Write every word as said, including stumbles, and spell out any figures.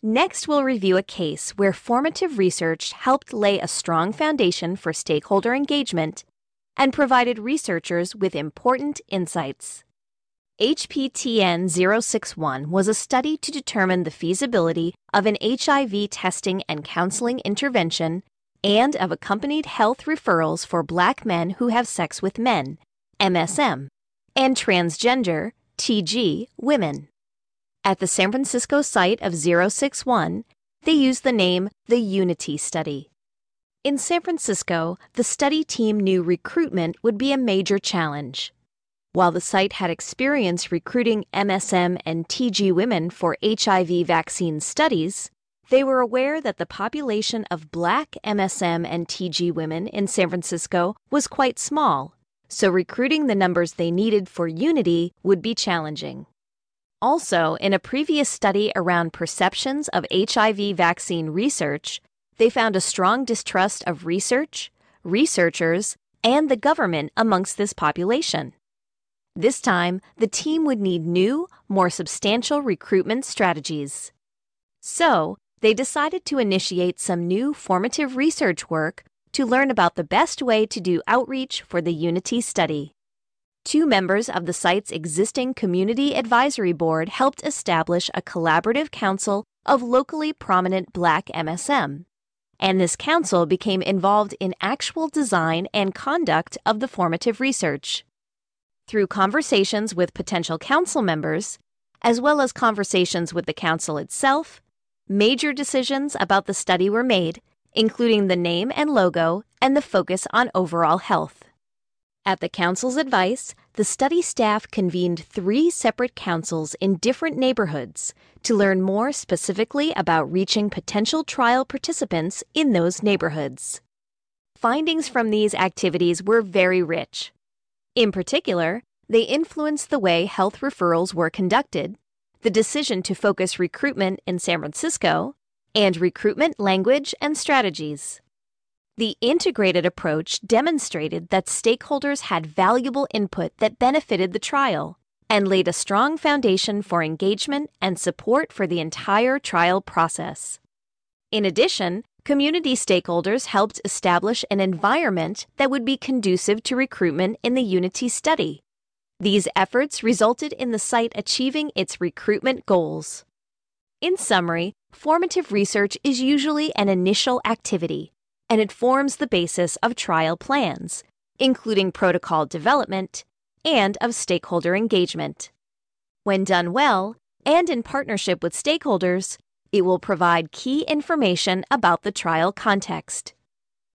Next, we'll review a case where formative research helped lay a strong foundation for stakeholder engagement and provided researchers with important insights. H P T N zero six one was a study to determine the feasibility of an H I V testing and counseling intervention and of accompanied health referrals for Black men who have sex with men, M S M, and transgender, T G, women. At the San Francisco site of zero six one, they used the name the Unity Study. In San Francisco, the study team knew recruitment would be a major challenge. While the site had experience recruiting M S M and T G women for H I V vaccine studies, they were aware that the population of Black M S M and T G women in San Francisco was quite small, so recruiting the numbers they needed for Unity would be challenging. Also, in a previous study around perceptions of H I V vaccine research, they found a strong distrust of research, researchers, and the government amongst this population. This time, the team would need new, more substantial recruitment strategies. So, they decided to initiate some new formative research work to learn about the best way to do outreach for the Unity Study. Two members of the site's existing Community Advisory Board helped establish a collaborative council of locally prominent Black M S M, and this council became involved in actual design and conduct of the formative research. Through conversations with potential council members, as well as conversations with the council itself, major decisions about the study were made, including the name and logo and the focus on overall health. At the council's advice, the study staff convened three separate councils in different neighborhoods to learn more specifically about reaching potential trial participants in those neighborhoods. Findings from these activities were very rich. In particular, they influenced the way health referrals were conducted, the decision to focus recruitment in San Francisco, and recruitment language and strategies. The integrated approach demonstrated that stakeholders had valuable input that benefited the trial and laid a strong foundation for engagement and support for the entire trial process. In addition, community stakeholders helped establish an environment that would be conducive to recruitment in the Unity Study. These efforts resulted in the site achieving its recruitment goals. In summary, formative research is usually an initial activity, and it forms the basis of trial plans, including protocol development and of stakeholder engagement. When done well, and in partnership with stakeholders, it will provide key information about the trial context.